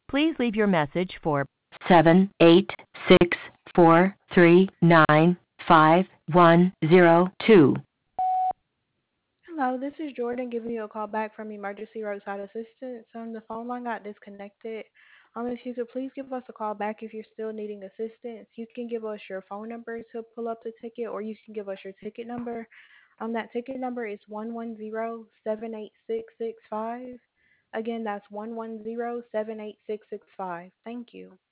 Please leave your message for 786439510. Hello, this is Jordan giving you a call back from Emergency Roadside Assistance. The phone line got disconnected. If you could please give us a call back if you're still needing assistance. You can give us your phone number to pull up the ticket, or you can give us your ticket number. That ticket number is 110-786-665. Again, that's 110-786-665. Thank you.